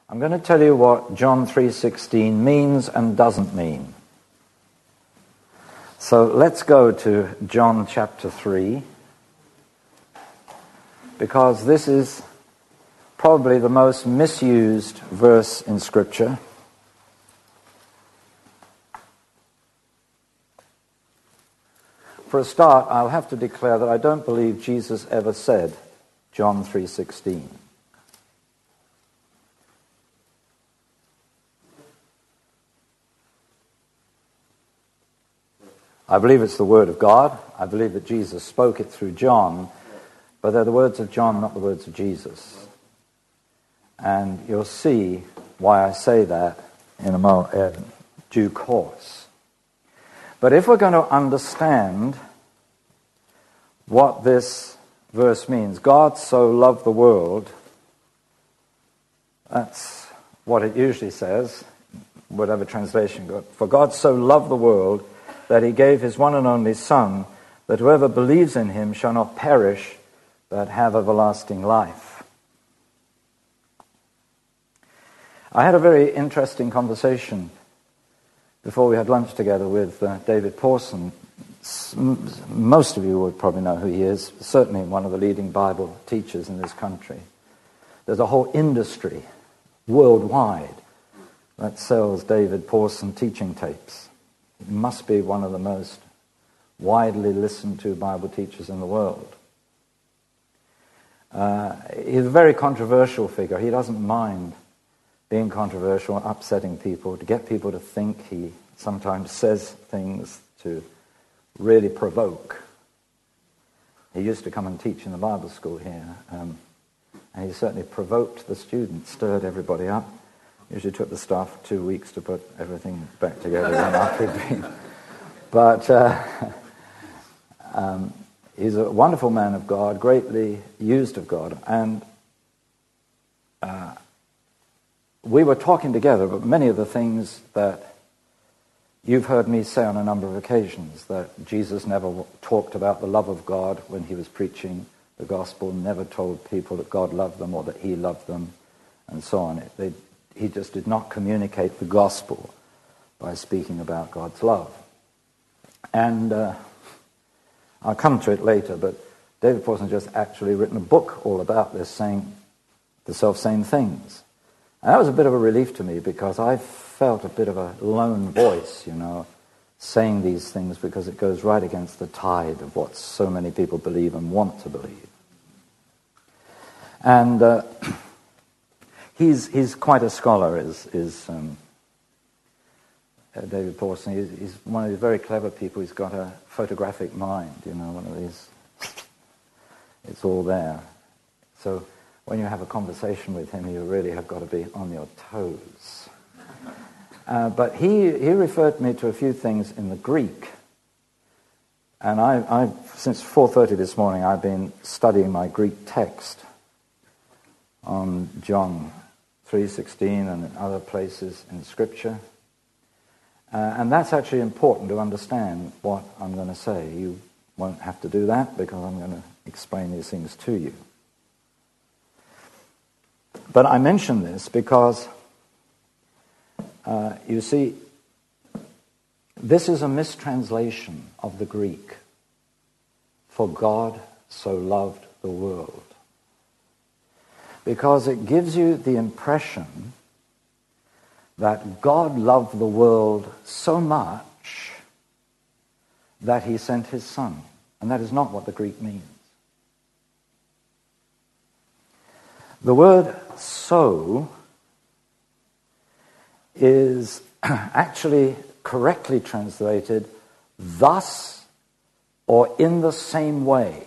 I'm going to tell you what John 3:16 means and doesn't mean. So let's go to John chapter 3, because this is probably the most misused verse in Scripture. For a start, I'll have to declare that I don't believe Jesus ever said John 3:16. I believe it's the Word of God. I believe that Jesus spoke it through John, but they're the words of John, not the words of Jesus. And you'll see why I say that in due course. But if we're going to understand what this verse means, God so loved the world, that's what it usually says, whatever translation you got. For God so loved the world that he gave his one and only Son, that whoever believes in him shall not perish, but have everlasting life. I had a very interesting conversation before we had lunch together with David Pawson. Most of you would probably know who he is, certainly one of the leading Bible teachers in this country. There's a whole industry worldwide that sells David Pawson teaching tapes. He must be one of the most widely listened to Bible teachers in the world. He's a very controversial figure. He doesn't mind being controversial, upsetting people, to get people to think. He sometimes says things to really provoke. He used to come and teach in the Bible school here, and he certainly provoked the students, stirred everybody up. Usually took the staff 2 weeks to put everything back together again after it'd been. But he's a wonderful man of God, greatly used of God. And we were talking together about many of the things that you've heard me say on a number of occasions, that Jesus never talked about the love of God when he was preaching the gospel, never told people that God loved them or that he loved them, and so on. He just did not communicate the gospel by speaking about God's love. And I'll come to it later, but David Pawson just actually written a book all about this, saying the self-same things. And that was a bit of a relief to me, because I felt a bit of a lone voice, saying these things, because it goes right against the tide of what so many people believe and want to believe. And he's quite a scholar, is David Pawson. He's one of these very clever people. He's got a photographic mind, one of these. It's all there. So when you have a conversation with him, you really have got to be on your toes. But he referred me to a few things in the Greek. And I since 4:30 this morning, I've been studying my Greek text on John 3:16 and other places in Scripture. And that's actually important to understand what I'm going to say. You won't have to do that, because I'm going to explain these things to you. But I mention this because, you see, this is a mistranslation of the Greek. For God so loved the world. Because it gives you the impression that God loved the world so much that he sent his Son. And that is not what the Greek means. The word so is actually correctly translated thus or in the same way,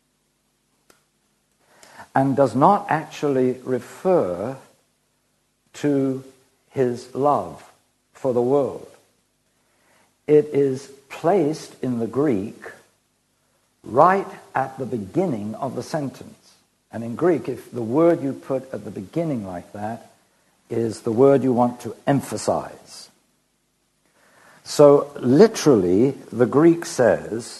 and does not actually refer to his love for the world. It is placed in the Greek right at the beginning of the sentence. And in Greek, if the word you put at the beginning like that is the word you want to emphasize. So literally, the Greek says,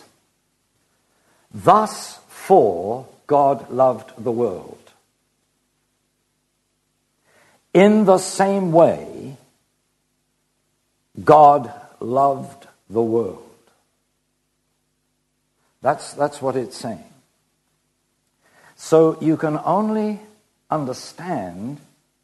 thus for God loved the world. In the same way, God loved the world. That's what it's saying. So you can only understand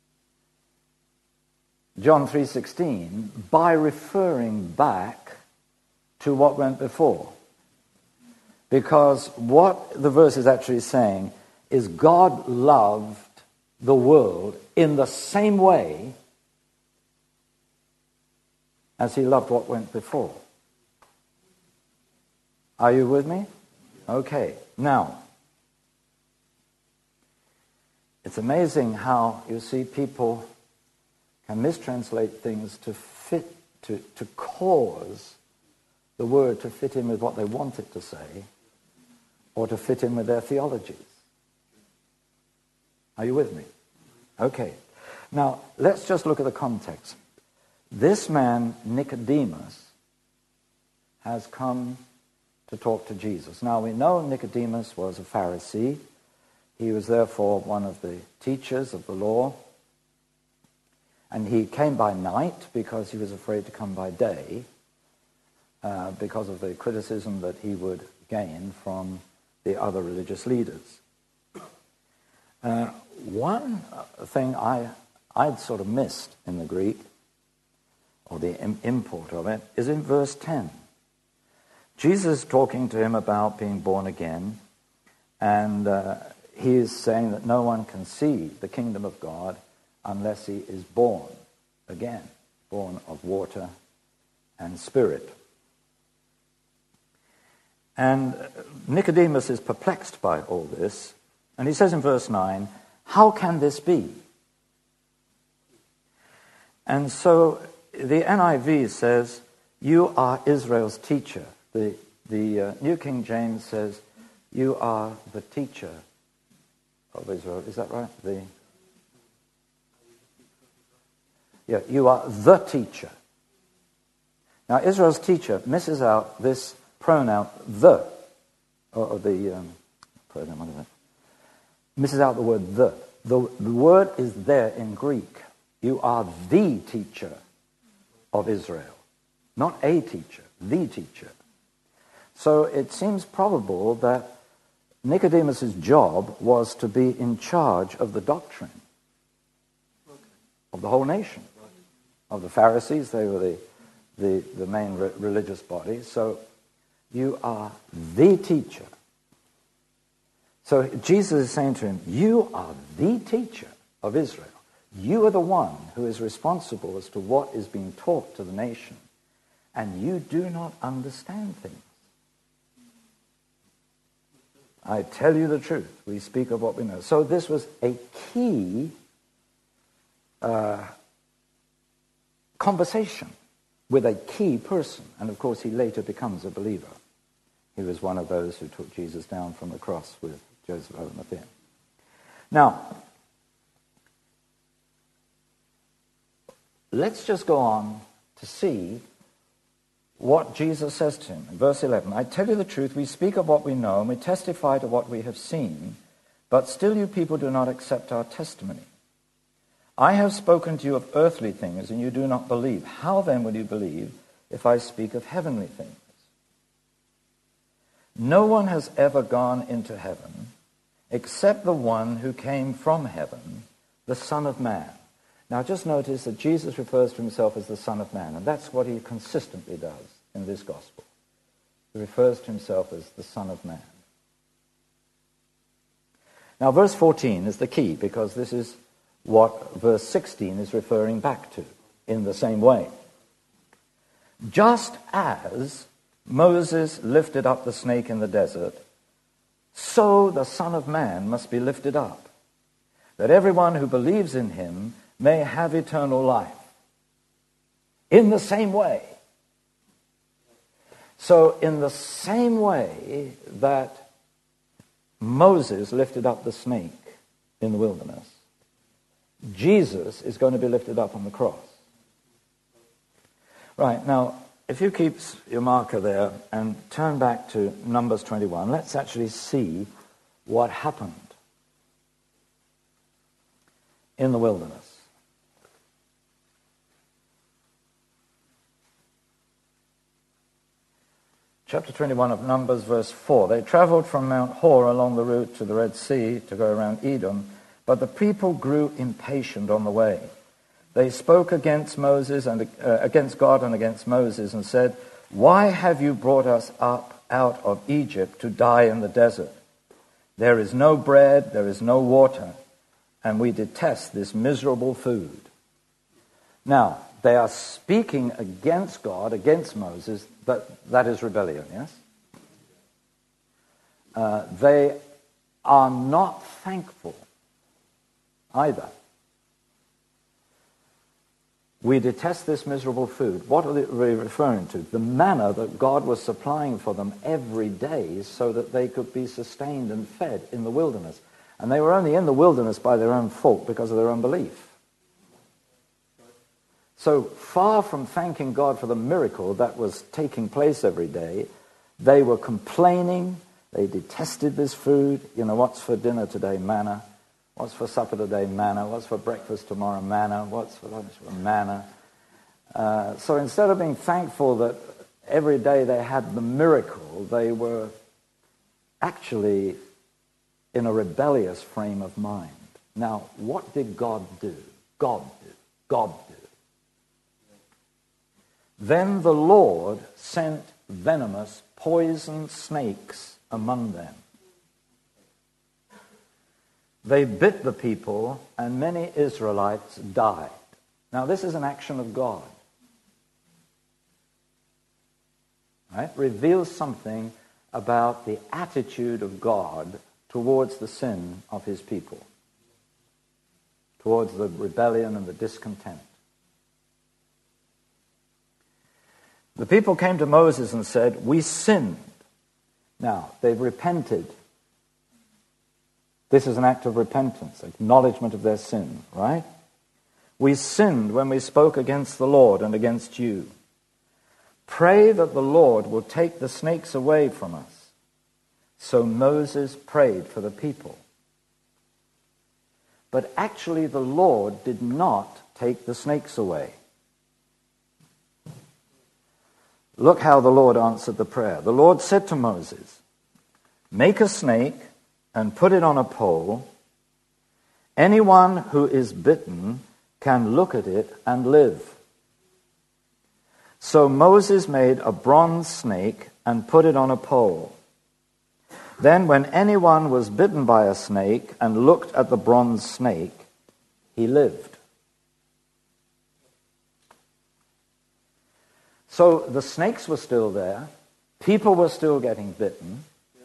John 3:16 by referring back to what went before. Because what the verse is actually saying is God loved the world in the same way as he loved what went before. Are you with me? Okay. Now, it's amazing how, you see, people can mistranslate things to fit, to cause the word to fit in with what they want it to say, or to fit in with their theologies. Are you with me? Okay. Now, let's just look at the context. This man, Nicodemus, has come to talk to Jesus. Now, we know Nicodemus was a Pharisee. He was therefore one of the teachers of the law. And he came by night because he was afraid to come by day, because of the criticism that he would gain from the other religious leaders. One thing I'd sort of missed in the Greek, or the import of it, is in verse 10. Jesus is talking to him about being born again, and he is saying that no one can see the kingdom of God unless he is born again, born of water and spirit. And Nicodemus is perplexed by all this, and he says in verse 9, "How can this be?" And so the NIV says, "You are Israel's teacher." The New King James says, "You are the teacher of Israel." Is that right? Yeah, you are the teacher. Now, Israel's teacher misses out this pronoun, the, or the pronoun, what is it? Misses out the word the. The word is there in Greek. You are the teacher of Israel. Not a teacher, the teacher. So it seems probable that Nicodemus' job was to be in charge of the doctrine of the whole nation. Of the Pharisees, they were the main religious body. So you are the teacher. So Jesus is saying to him, you are the teacher of Israel. You are the one who is responsible as to what is being taught to the nation. And you do not understand things. I tell you the truth. We speak of what we know. So this was a key conversation with a key person. And of course, he later becomes a believer. He was one of those who took Jesus down from the cross with Joseph of Arimathea. Now, let's just go on to see what Jesus says to him. In verse 11, "I tell you the truth, we speak of what we know, and we testify to what we have seen, but still you people do not accept our testimony. I have spoken to you of earthly things, and you do not believe. How then will you believe if I speak of heavenly things? No one has ever gone into heaven except the one who came from heaven, the Son of Man." Now just notice that Jesus refers to himself as the Son of Man, and that's what he consistently does in this gospel. He refers to himself as the Son of Man. Now verse 14 is the key, because this is what verse 16 is referring back to in the same way. "Just as Moses lifted up the snake in the desert, so the Son of Man must be lifted up, that everyone who believes in him may have eternal life." In the same way. So in the same way that Moses lifted up the snake in the wilderness, Jesus is going to be lifted up on the cross. Right, now, if you keep your marker there and turn back to Numbers 21, let's actually see what happened in the wilderness. Chapter 21 of Numbers, verse 4. They traveled from Mount Hor along the route to the Red Sea to go around Edom, but the people grew impatient on the way. They spoke against Moses and against God and against Moses and said, "Why have you brought us up out of Egypt to die in the desert? There is no bread, there is no water, and we detest this miserable food." Now, they are speaking against God, against Moses, but that is rebellion, yes? They are not thankful either. We detest this miserable food. What are they referring to? The manna that God was supplying for them every day so that they could be sustained and fed in the wilderness. And they were only in the wilderness by their own fault because of their unbelief. So far from thanking God for the miracle that was taking place every day, they were complaining. They detested this food. You know, what's for dinner today? Manna. What's for supper today? Manna. What's for breakfast tomorrow? Manna. What's for lunch? Manna. So instead of being thankful that every day they had the miracle, they were actually in a rebellious frame of mind. Now, what did God do? God did. Then the Lord sent venomous poison snakes among them. They bit the people, and many Israelites died. Now, this is an action of God. Right? Reveals something about the attitude of God towards the sin of his people, towards the rebellion and the discontent. The people came to Moses and said, "We sinned." Now, they've repented. This is an act of repentance, acknowledgement of their sin, right? "We sinned when we spoke against the Lord and against you. Pray that the Lord will take the snakes away from us." So Moses prayed for the people. But actually the Lord did not take the snakes away. Look how the Lord answered the prayer. The Lord said to Moses, "Make a snake and put it on a pole. Anyone who is bitten can look at it and live." So Moses made a bronze snake and put it on a pole. Then when anyone was bitten by a snake and looked at the bronze snake, he lived. So the snakes were still there. People were still getting bitten.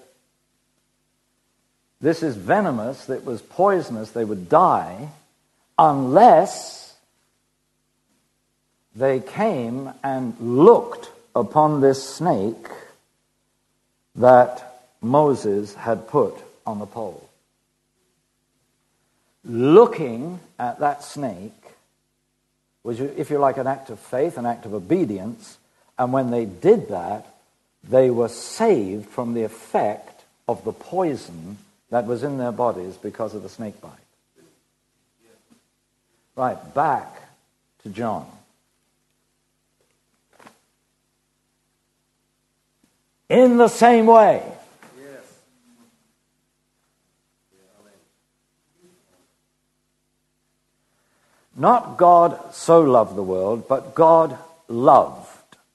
This is venomous. It was poisonous. They would die unless they came and looked upon this snake that Moses had put on the pole. Looking at that snake was, if you like, an act of faith, an act of obedience, and when they did that, they were saved from the effect of the poison that was in their bodies because of the snake bite. Right, back to John. In the same way. Not God so loved the world, but God loved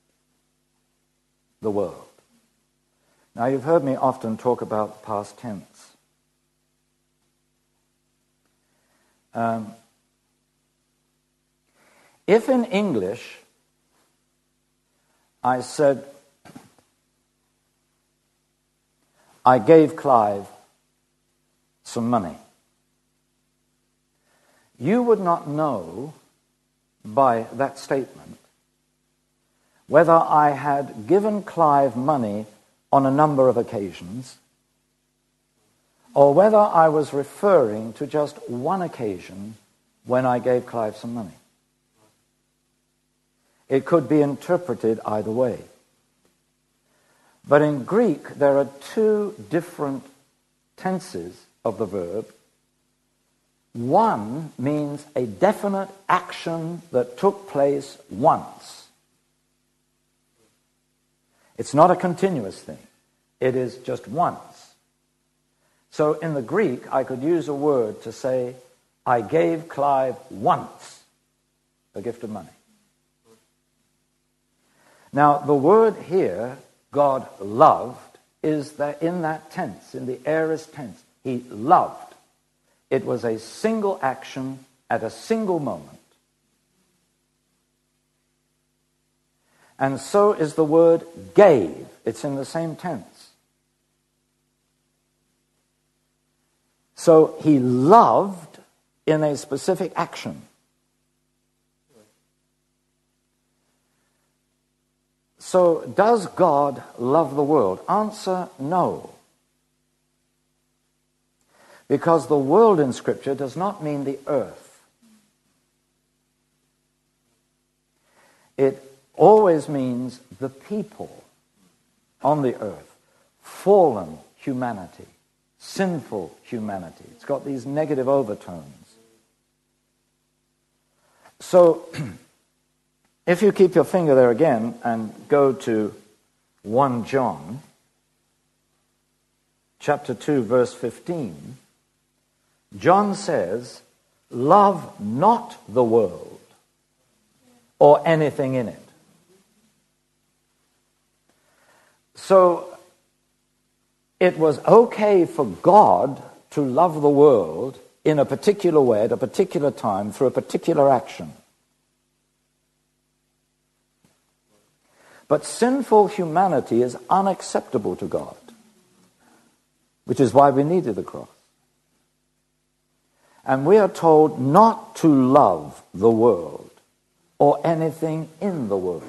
the world. Now, you've heard me often talk about the past tense. If in English I said, "I gave Clive some money," you would not know by that statement whether I had given Clive money on a number of occasions or whether I was referring to just one occasion when I gave Clive some money. It could be interpreted either way. But in Greek, there are two different tenses of the verb. One means a definite action that took place once. It's not a continuous thing. It is just once. So in the Greek, I could use a word to say, I gave Clive once a gift of money. Now, the word here, God loved, is that in that tense, in the aorist tense. He loved. It was a single action at a single moment. And so is the word gave. It's in the same tense. So he loved in a specific action. So does God love the world? Answer, no. Because the world in Scripture does not mean the earth. It always means the people on the earth, fallen humanity, sinful humanity. It's got these negative overtones. So, if you keep your finger there again and go to 1 John, chapter 2, verse 15, John says, love not the world or anything in it. So, it was okay for God to love the world in a particular way, at a particular time, through a particular action. But sinful humanity is unacceptable to God, which is why we needed the cross. And we are told not to love the world or anything in the world.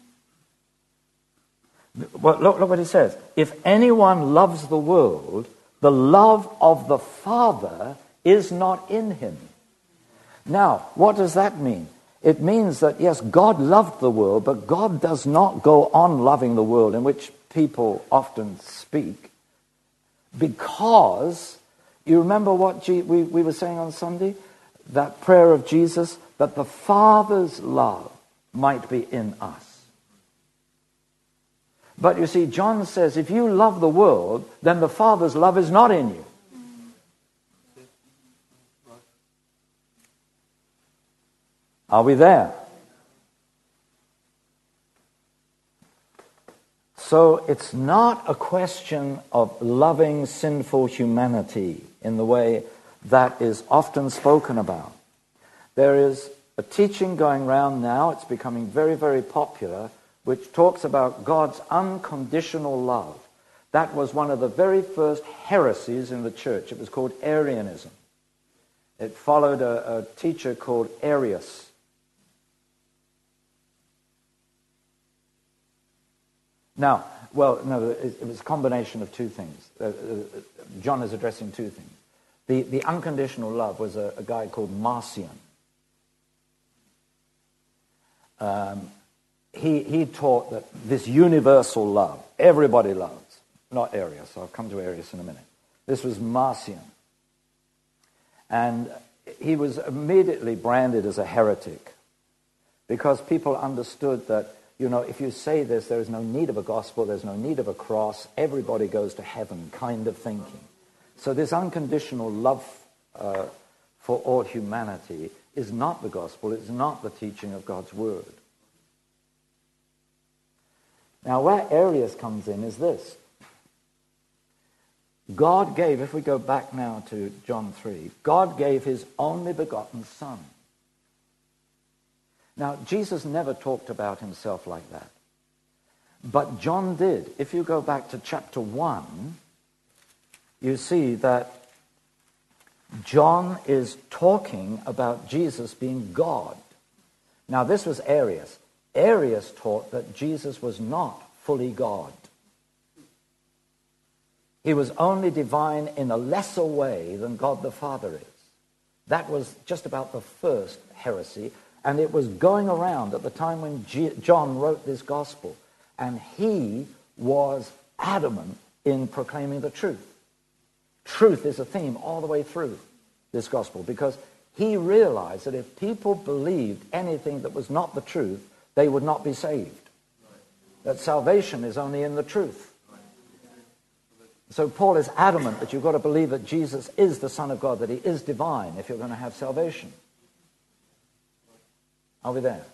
Well, look what he says. If anyone loves the world, the love of the Father is not in him. Now, what does that mean? It means that, yes, God loved the world, but God does not go on loving the world, in which people often speak, because, you remember what we were saying on Sunday? That prayer of Jesus, that the Father's love might be in us. But you see, John says, if you love the world, then the Father's love is not in you. Are we there? So it's not a question of loving sinful humanity in the way that is often spoken about. There is a teaching going around now, it's becoming very, very popular, which talks about God's unconditional love. That was one of the very first heresies in the church. It was called Arianism. It followed a teacher called Arius. Now, well, no, it was a combination of two things. John is addressing two things. The unconditional love was a guy called Marcion. He taught that this universal love, everybody loves. Not Arius, I'll come to Arius in a minute. This was Marcion. And he was immediately branded as a heretic because people understood that, you know, if you say this, there is no need of a gospel, there's no need of a cross, everybody goes to heaven kind of thinking. So this unconditional love for all humanity is not the gospel, it's not the teaching of God's word. Now where Arius comes in is this. God gave, if we go back now to John 3, God gave his only begotten Son. Now, Jesus never talked about himself like that. But John did. If you go back to chapter 1, you see that John is talking about Jesus being God. Now, this was Arius. Arius taught that Jesus was not fully God. He was only divine in a lesser way than God the Father is. That was just about the first heresy. And it was going around at the time when John wrote this gospel. And he was adamant in proclaiming the truth. Truth is a theme all the way through this gospel. Because he realized that if people believed anything that was not the truth, they would not be saved. that salvation is only in the truth. So Paul is adamant that you've got to believe that Jesus is the Son of God, that he is divine if you're going to have salvation. Are we there?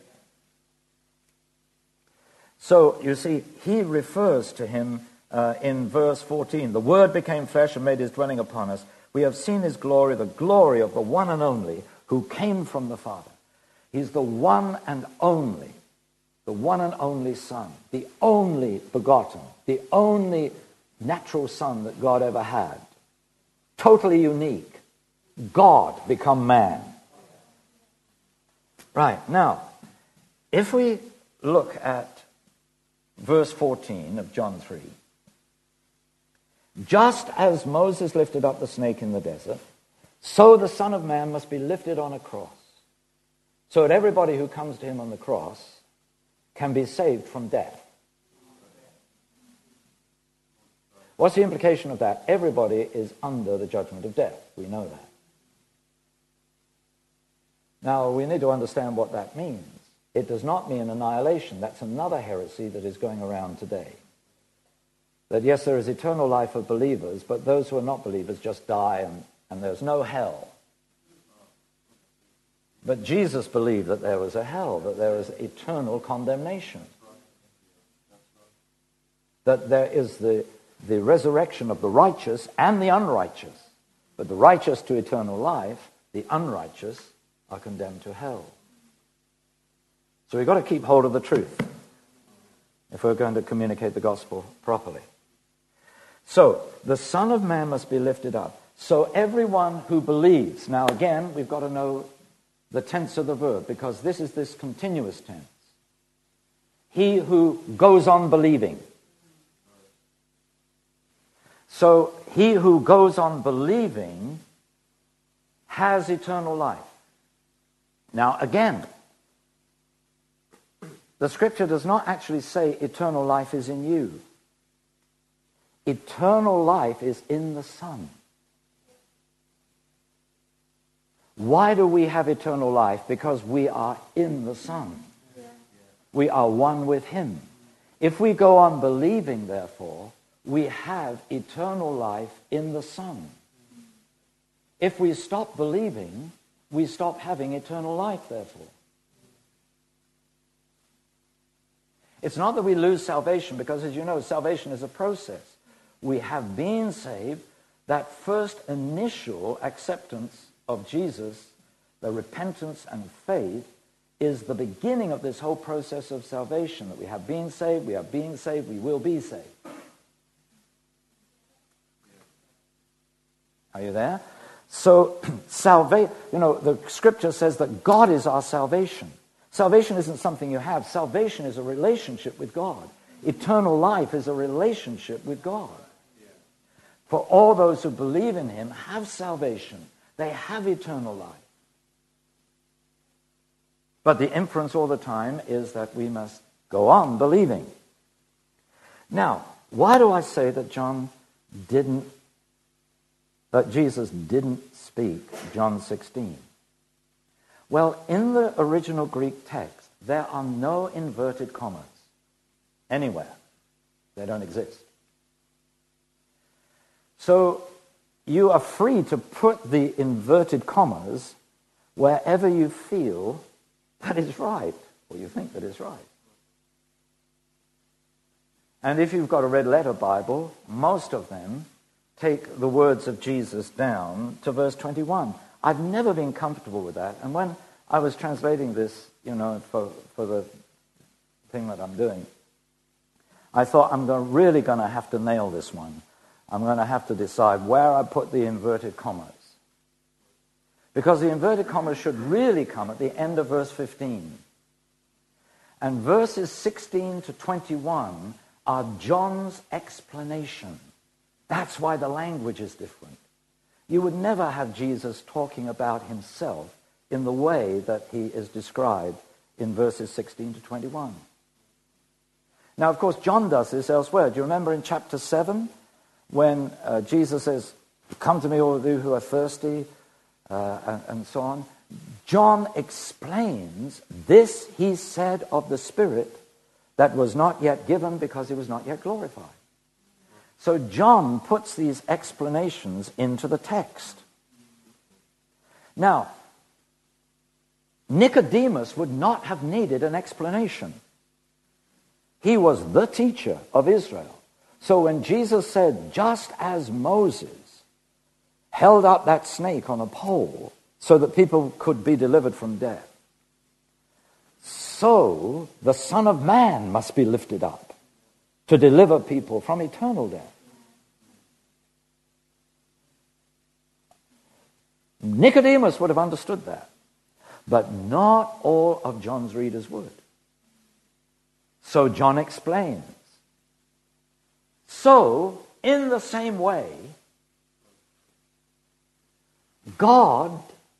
So, you see, he refers to him in verse 14. The Word became flesh and made his dwelling upon us. We have seen his glory, the glory of the one and only who came from the Father. He's the one and only Son, the only begotten, the only natural Son that God ever had. Totally unique. God become man. Right, now, if we look at verse 14 of John 3, just as Moses lifted up the snake in the desert, so the Son of Man must be lifted on a cross, so that everybody who comes to him on the cross can be saved from death. What's the implication of that? Everybody is under the judgment of death. We know that. Now, we need to understand what that means. It does not mean annihilation. That's another heresy that is going around today. That yes, there is eternal life of believers, but those who are not believers just die and there's no hell. But Jesus believed that there was a hell, that there is eternal condemnation. That there is the resurrection of the righteous and the unrighteous. But the righteous to eternal life, the unrighteous are condemned to hell. So we've got to keep hold of the truth if we're going to communicate the gospel properly. So, the Son of Man must be lifted up. So everyone who believes. Now again, we've got to know the tense of the verb, because this is this continuous tense. He who goes on believing. So, he who goes on believing has eternal life. Now again, the scripture does not actually say eternal life is in you. Eternal life is in the Son. Why do we have eternal life? Because we are in the Son. We are one with him. If we go on believing, therefore, we have eternal life in the Son. If we stop believing, we stop having eternal life, therefore. It's not that we lose salvation, because as you know, salvation is a process. We have been saved. That first initial acceptance of Jesus, the repentance and faith, is the beginning of this whole process of salvation. That we have been saved, we are being saved, we will be saved. Are you there? So, the scripture says that God is our salvation. Salvation isn't something you have. Salvation is a relationship with God. Eternal life is a relationship with God. For all those who believe in him have salvation. They have eternal life. But the inference all the time is that we must go on believing. Now, why do I say that Jesus didn't speak John 16? Well, in the original Greek text, there are no inverted commas anywhere. They don't exist. So you are free to put the inverted commas wherever you feel that is right, or you think that is right. And if you've got a red letter Bible, most of them take the words of Jesus down to verse 21. I've never been comfortable with that. And when I was translating this, for the thing that I'm doing, I thought I'm really going to have to nail this one. I'm going to have to decide where I put the inverted commas. Because the inverted commas should really come at the end of verse 15. And verses 16 to 21 are John's explanation. That's why the language is different. You would never have Jesus talking about himself in the way that he is described in verses 16 to 21. Now, of course, John does this elsewhere. Do you remember in chapter 7 when Jesus says, "Come to me, all of you who are thirsty," and so on? John explains this he said of the Spirit that was not yet given because he was not yet glorified. So John puts these explanations into the text. Now, Nicodemus would not have needed an explanation. He was the teacher of Israel. So when Jesus said, just as Moses held up that snake on a pole so that people could be delivered from death, so the Son of Man must be lifted up to deliver people from eternal death. Nicodemus would have understood that, but not all of John's readers would. So John explains. So, in the same way, God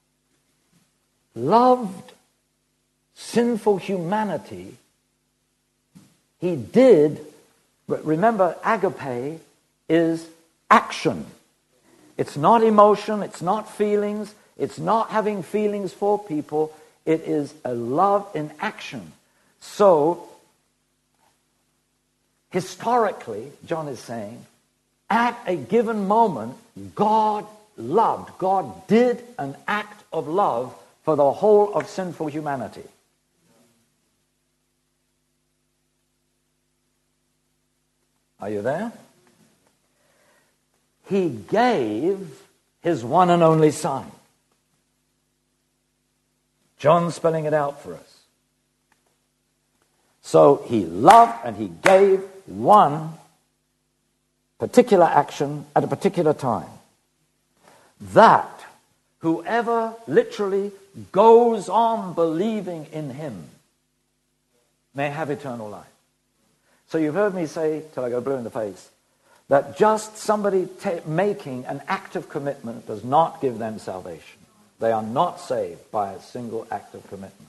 loved sinful humanity. He did, but remember, agape is action. It's not emotion, it's not feelings, it's not having feelings for people, it is a love in action. So, historically, John is saying, at a given moment, God loved. God did an act of love for the whole of sinful humanity. Are you there? He gave his one and only Son. John's spelling it out for us. So he loved and he gave one particular action at a particular time. That whoever literally goes on believing in him may have eternal life. So you've heard me say, till I go blue in the face, that just somebody making an act of commitment does not give them salvation. They are not saved by a single act of commitment.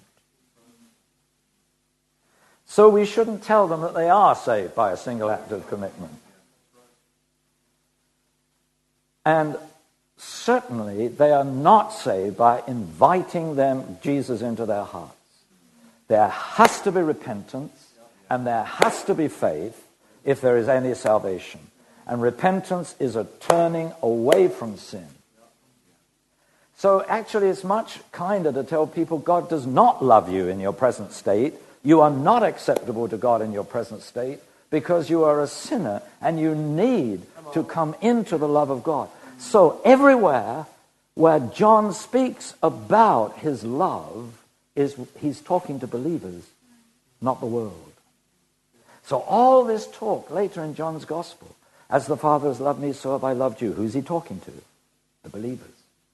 So we shouldn't tell them that they are saved by a single act of commitment. And certainly they are not saved by inviting Jesus into their hearts. There has to be repentance and there has to be faith if there is any salvation. And repentance is a turning away from sin. So actually it's much kinder to tell people God does not love you in your present state. You are not acceptable to God in your present state because you are a sinner and you need to come into the love of God. So everywhere where John speaks about his love, he's talking to believers, not the world. So all this talk later in John's Gospel, as the Father has loved me, so have I loved you. Who's he talking to? The believers.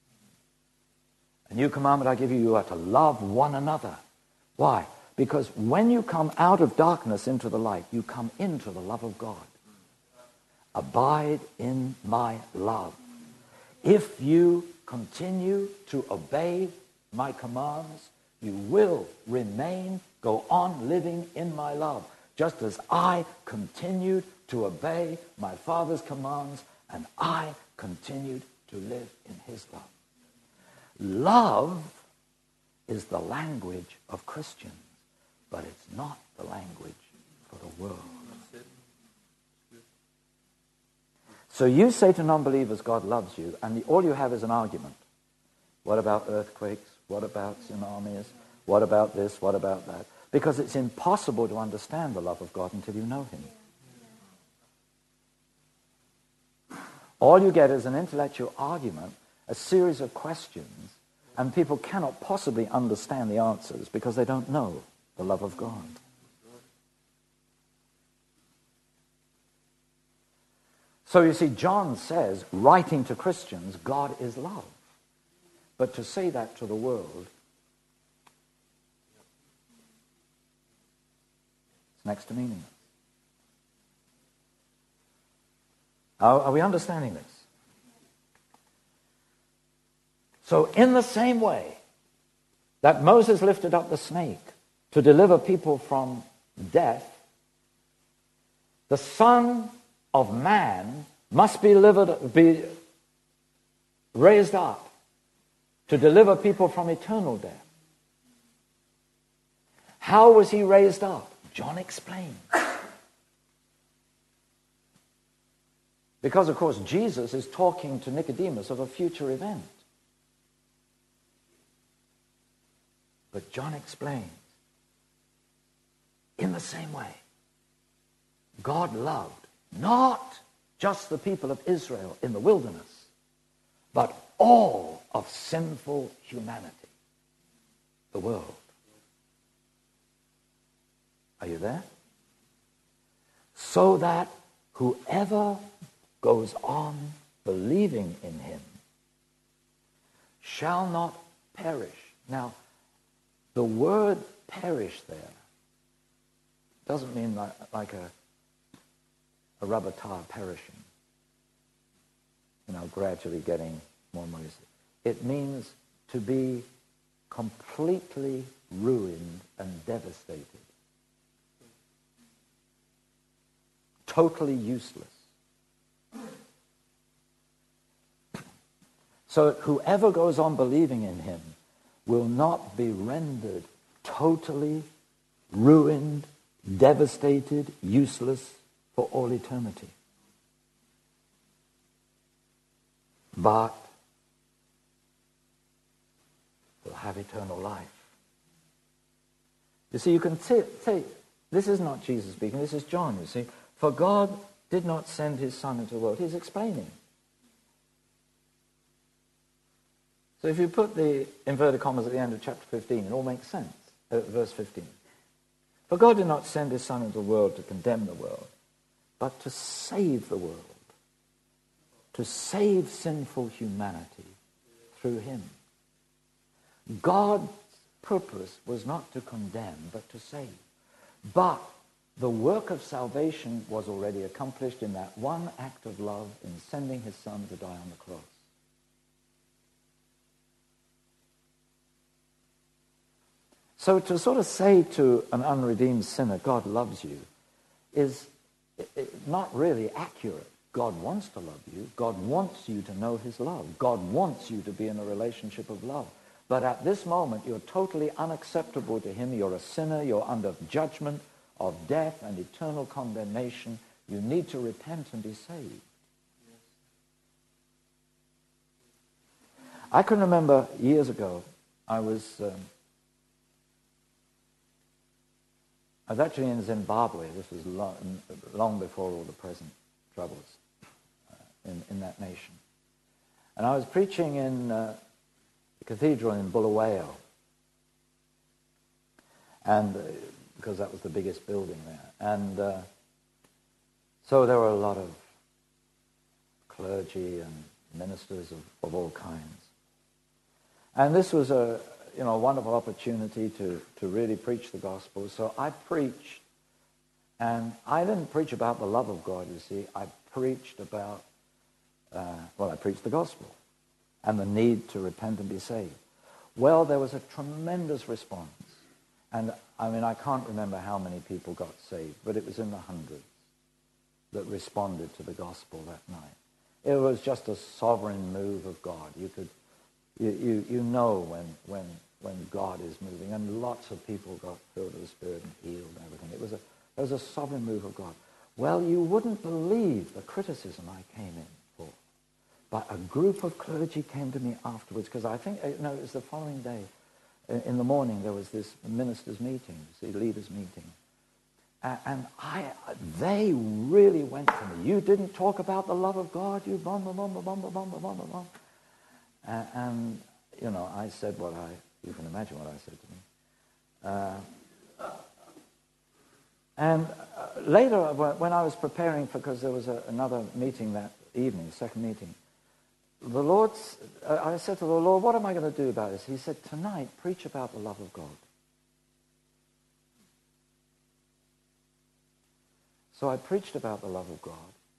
A new commandment I give you, you are to love one another. Why? Because when you come out of darkness into the light, you come into the love of God. Abide in my love. If you continue to obey my commands, you will remain, go on living in my love, just as I continued to obey my Father's commands and I continued to live in his love. Love is the language of Christians, but it's not the language for the world. So you say to non-believers, God loves you, and all you have is an argument. What about earthquakes? What about tsunamis? What about this? What about that? Because it's impossible to understand the love of God until you know him. All you get is an intellectual argument, a series of questions, and people cannot possibly understand the answers because they don't know the love of God. So you see, John says, writing to Christians, God is love. But to say that to the world, it's next to meaningless. Are we understanding this? So in the same way that Moses lifted up the snake to deliver people from death, the Son of Man must be raised up to deliver people from eternal death. How was he raised up? John explains. Because, of course, Jesus is talking to Nicodemus of a future event. But John explains, in the same way, God loved not just the people of Israel in the wilderness, but all of sinful humanity, the world. Are you there? So that whoever goes on believing in him shall not perish. Now, the word perish there doesn't mean like a rubber tire perishing, gradually getting more and more used. It means to be completely ruined and devastated. Totally useless. So whoever goes on believing in him will not be rendered totally ruined, devastated, useless for all eternity, but will have eternal life. You see, you can say, this is not Jesus speaking, this is John, you see. For God did not send his Son into the world. He's explaining. So if you put the inverted commas at the end of chapter 15, it all makes sense. Verse 15. For God did not send his Son into the world to condemn the world, but to save the world. To save sinful humanity through him. God's purpose was not to condemn, but to save. But the work of salvation was already accomplished in that one act of love in sending his Son to die on the cross. So to sort of say to an unredeemed sinner, God loves you, is not really accurate. God wants to love you. God wants you to know his love. God wants you to be in a relationship of love. But at this moment, you're totally unacceptable to him. You're a sinner. You're under judgment of death and eternal condemnation. You need to repent and be saved. I can remember years ago, I was actually in Zimbabwe. This was long before all the present troubles in that nation. And I was preaching in the cathedral in Bulawayo, and because that was the biggest building there. And so there were a lot of clergy and ministers of all kinds. And this was a wonderful opportunity to really preach the gospel. So I preached, and I didn't preach about the love of God, you see. I preached about, I preached the gospel and the need to repent and be saved. Well, there was a tremendous response. And I can't remember how many people got saved, but it was in the hundreds that responded to the gospel that night. It was just a sovereign move of God. You know when God is moving, and lots of people got filled with the Spirit and healed and everything. It was a sovereign move of God. Well, you wouldn't believe the criticism I came in for. But a group of clergy came to me afterwards, because I think, it was the following day. In the morning, there was this ministers' meeting, the leaders' meeting. And they really went to me. You didn't talk about the love of God, you blah, blah, blah, blah, blah, blah, blah, blah, blah. And I said you can imagine what I said to me. And later, when I was preparing, because there was another meeting that evening, second meeting, I said to the Lord, what am I going to do about this? He said, tonight, preach about the love of God. So I preached about the love of God,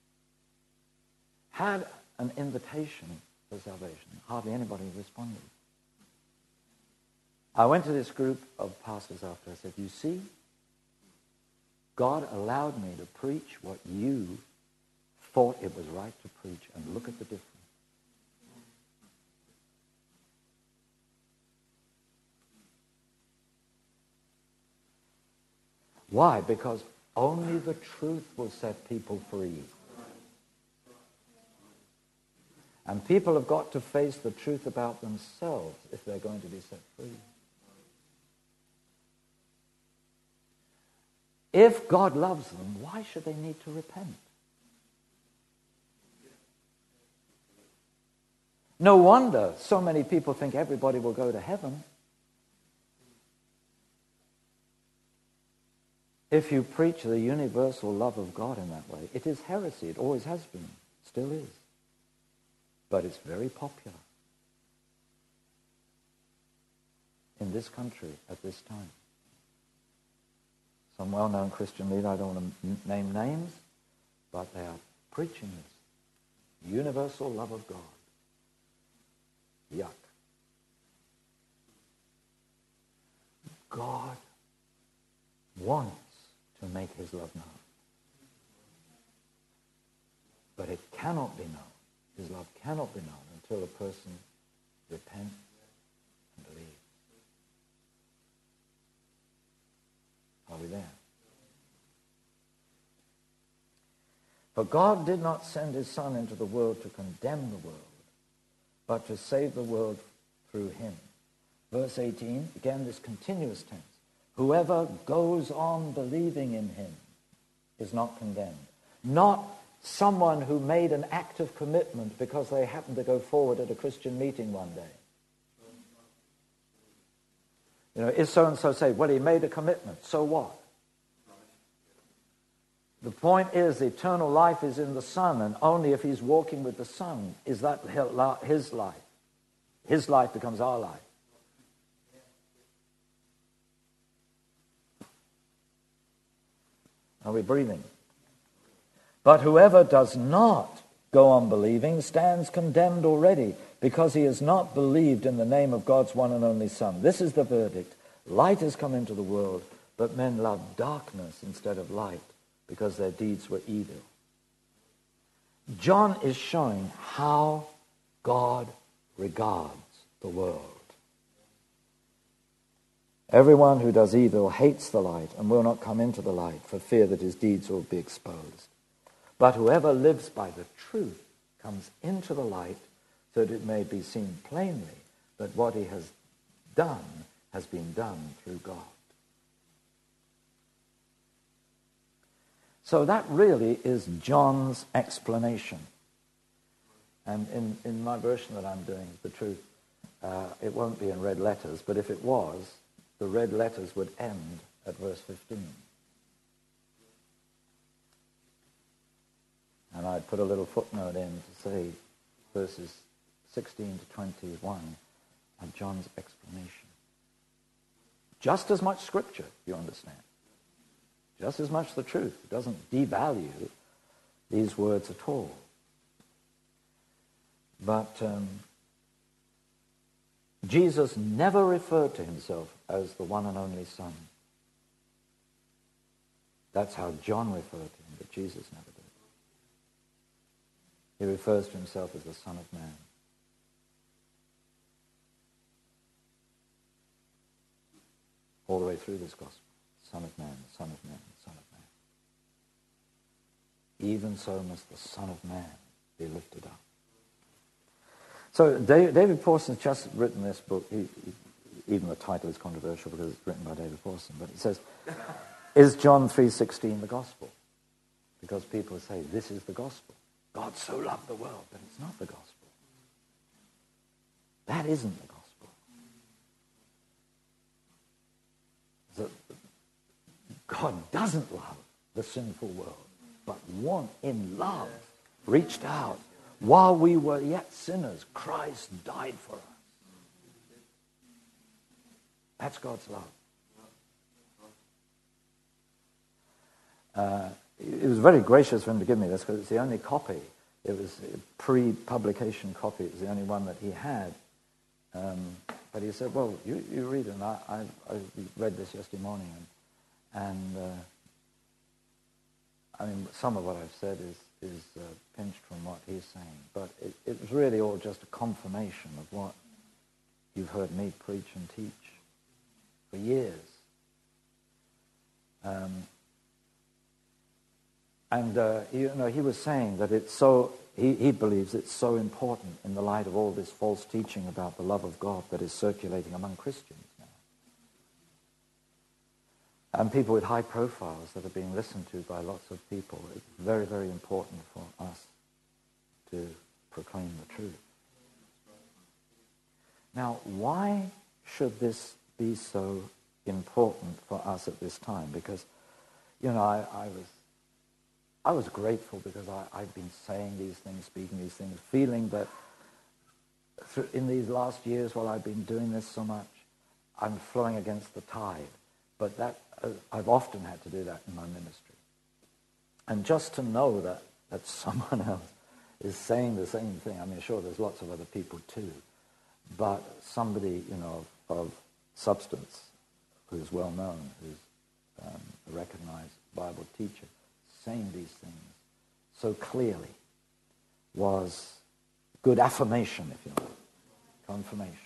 had an invitation for salvation. Hardly anybody responded. I went to this group of pastors after. I said, you see, God allowed me to preach what you thought it was right to preach, and look at the difference. Why? Because only the truth will set people free. And people have got to face the truth about themselves if they're going to be set free. If God loves them, why should they need to repent? No wonder so many people think everybody will go to heaven. If you preach the universal love of God in that way, it is heresy. It always has been, still is. But it's very popular in this country at this time. Some well-known Christian leader, I don't want to name names, but they are preaching this universal love of God. Yuck. God wants to make his love known. But it cannot be known. His love cannot be known until a person repents and believes. Are we there? For God did not send his Son into the world to condemn the world, but to save the world through him. Verse 18, again this continuous tense. Whoever goes on believing in him is not condemned. Not someone who made an act of commitment because they happened to go forward at a Christian meeting one day. You know, is so-and-so saved? Well, he made a commitment. So what? The point is, the eternal life is in the Son, and only if he's walking with the Son is that his life. His life becomes our life. Are we breathing? But whoever does not go on believing stands condemned already, because he has not believed in the name of God's one and only Son. This is the verdict. Light has come into the world, but men love darkness instead of light, because their deeds were evil. John is showing how God regards the world. Everyone who does evil hates the light and will not come into the light for fear that his deeds will be exposed. But whoever lives by the truth comes into the light so that it may be seen plainly that what he has done has been done through God. So that really is John's explanation. And in my version that I'm doing, the truth, it won't be in red letters, but if it was, the red letters would end at verse 15. And I'd put a little footnote in to say verses 16 to 21 are John's explanation. Just as much scripture, you understand. Just as much the truth. It doesn't devalue these words at all. But Jesus never referred to himself as the one and only Son. That's how John referred to him, but Jesus never did. He refers to himself as the Son of Man. All the way through this gospel. Son of Man, Son of Man, Son of Man. Even so must the Son of Man be lifted up. So David Pawson's just written this book. Even the title is controversial because it's written by David Pawson. But it says, is John 3:16 the gospel? Because people say, this is the gospel. God so loved the world, but it's not the gospel. That isn't the gospel. God doesn't love the sinful world, but in love reached out. While we were yet sinners, Christ died for us. That's God's love. It was very gracious for him to give me this because it's the only copy. It was a pre-publication copy. It was the only one that he had. But he said, well, you read it. And I read this yesterday morning. And I mean, some of what I've said is pinched from what he's saying. But it was really all just a confirmation of what you've heard me preach and teach for years. And, he was saying that it's so, he believes it's so important in the light of all this false teaching about the love of God that is circulating among Christians now. And people with high profiles that are being listened to by lots of people. It's very, very important for us to proclaim the truth. Now, why should this be so important for us at this time? Because, I was grateful because I've been saying these things, speaking these things, feeling that in these last years while I've been doing this so much, I'm flowing against the tide. But that I've often had to do that in my ministry. And just to know that someone else is saying the same thing, I mean, sure, there's lots of other people too, but somebody, of substance who's well known, who's a recognized Bible teacher, saying these things so clearly was good affirmation, if you like, confirmation.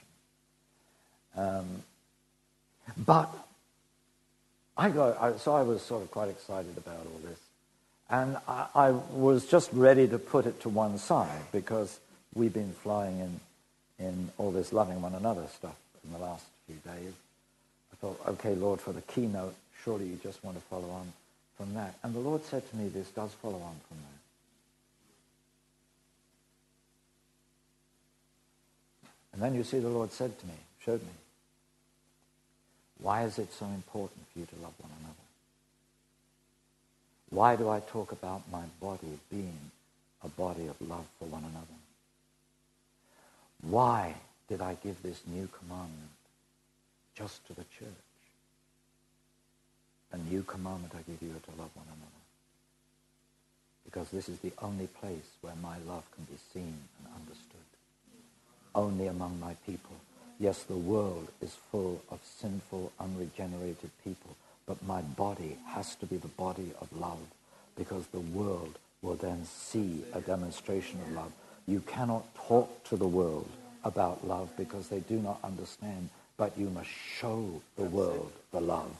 But I was sort of quite excited about all this, and I was just ready to put it to one side because we've been flying in all this loving one another stuff in the last few days. I thought, okay, Lord, for the keynote, surely you just want to follow on from that. And the Lord said to me, this does follow on from that. And then you see the Lord showed me, why is it so important for you to love one another? Why do I talk about my body being a body of love for one another? Why did I give this new commandment just to the church? A new commandment I give you to love one another. Because this is the only place where my love can be seen and understood. Only among my people. Yes, the world is full of sinful, unregenerated people, but my body has to be the body of love, because the world will then see a demonstration of love. You cannot talk to the world about love because they do not understand, but you must show the world the love.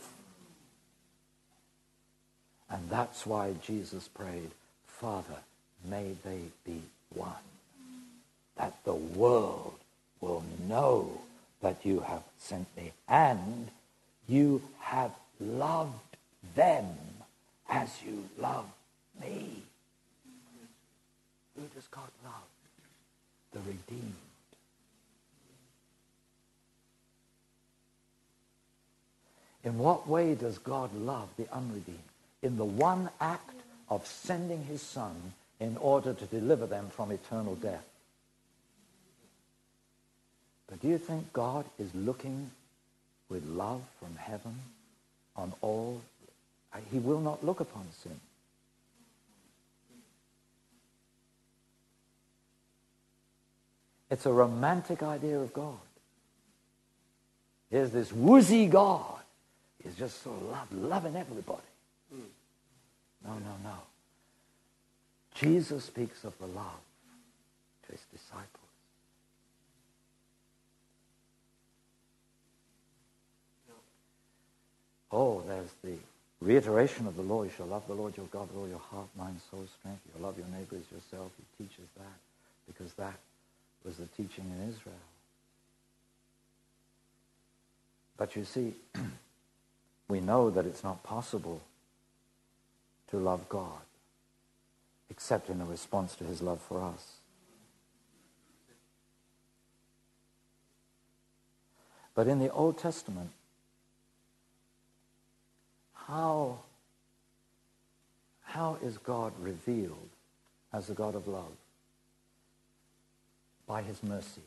And that's why Jesus prayed, Father, may they be one, that the world will know that you have sent me, and you have loved them as you love me. Who does God love? The redeemed. In what way does God love the unredeemed? In the one act of sending his Son in order to deliver them from eternal death. But do you think God is looking with love from heaven on all? He will not look upon sin. It's a romantic idea of God. Here's this woozy God. He's just so loving everybody. No. Jesus speaks of the love to his disciples. Oh, there's the reiteration of the law. You shall love the Lord your God with all your heart, mind, soul, strength. You'll love your neighbor as yourself. He teaches that because that was the teaching in Israel. But you see, we know that it's not possible to love God except in a response to his love for us. But in the Old Testament, how is God revealed as the God of love? By his mercy.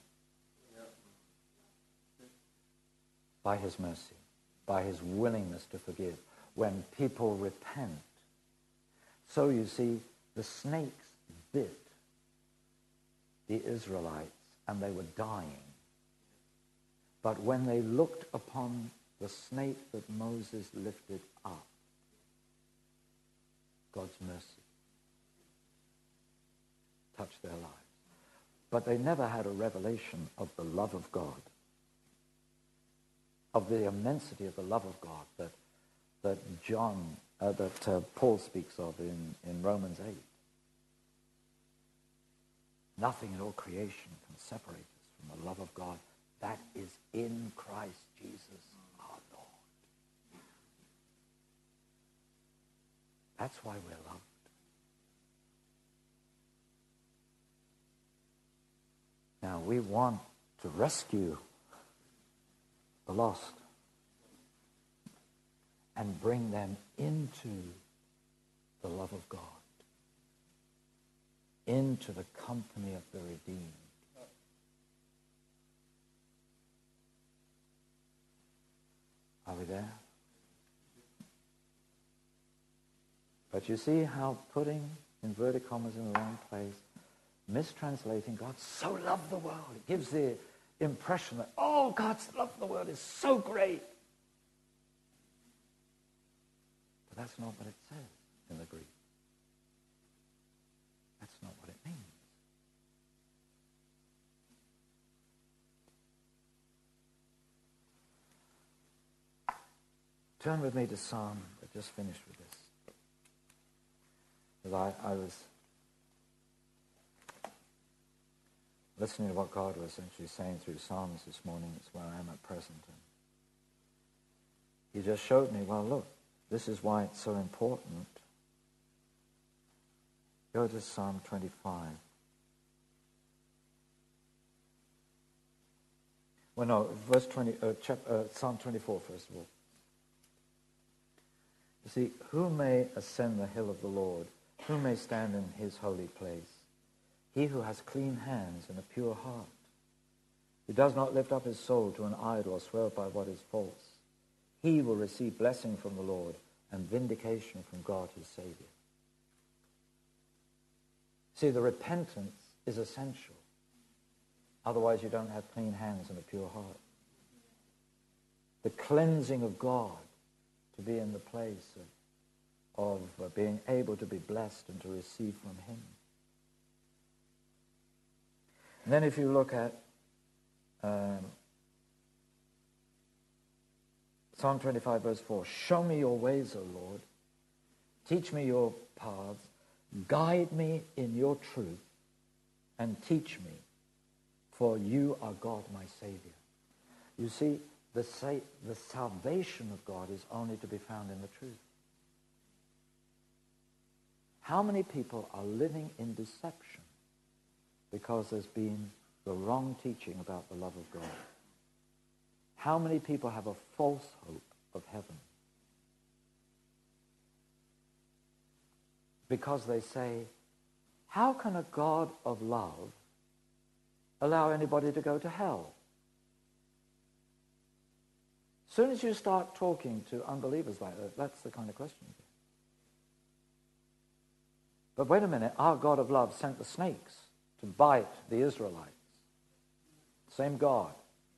By his mercy. By his willingness to forgive. When people repent. So you see, the snakes bit the Israelites and they were dying. But when they looked upon the snake that Moses lifted up, God's mercy touched their lives. But they never had a revelation of the love of God, of the immensity of the love of God that John that Paul speaks of in Romans 8. Nothing in all creation can separate us from the love of God that is in Christ Jesus our Lord. That's why we're loved. Now, we want to rescue the lost and bring them into the love of God, into the company of the redeemed. Are we there? But you see how putting inverted commas in the wrong place, mistranslating God so loved the world, it gives the impression that, oh, God's love for the world is so great. But that's not what it says in the Greek. That's not what it means. Turn with me to Psalm. I just finished with this. Because I was listening to what God was actually saying through Psalms this morning. It's where I am at present. And he just showed me, well, look, this is why it's so important. Go to Psalm 25. Well, no, verse 20, Psalm 24, first of all. You see, who may ascend the hill of the Lord? Who may stand in his holy place? He who has clean hands and a pure heart, who does not lift up his soul to an idol or swear by what is false. He will receive blessing from the Lord and vindication from God his Savior. See, the repentance is essential. Otherwise you don't have clean hands and a pure heart. The cleansing of God to be in the place of being able to be blessed and to receive from him. And then if you look at Psalm 25 verse 4, show me your ways, O Lord. Teach me your paths. Guide me in your truth and teach me, for you are God, my Savior. You see, the salvation of God is only to be found in the truth. How many people are living in deception because there's been the wrong teaching about the love of God? How many people have a false hope of heaven? Because they say, how can a God of love allow anybody to go to hell? As soon as you start talking to unbelievers like that, that's the kind of question you get. But wait a minute, our God of love sent the snakes to bite the Israelites. Same God.